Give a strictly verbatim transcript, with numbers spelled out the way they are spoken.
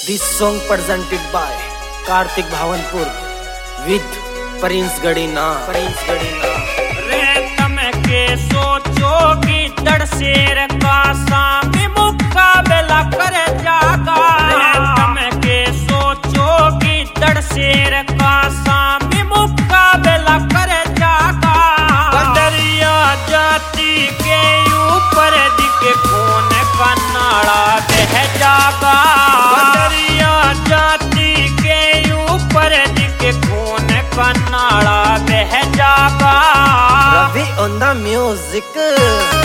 This song presented by Karthik Bhawanpur with Prince Gadina. Prince Gadina. रे तम के सोचो कि दड़ शेर का सामने मुकाबला कर जागा। रे तम के सोचो कि दड़ शेर का सामने मुकाबला कर जागा। बदरिया जाति के ऊपर दिखे खून का नाला बह जागा। बदरिया जाति के ऊपर दिखे खून का नाला बह जागा। Ravi on the music.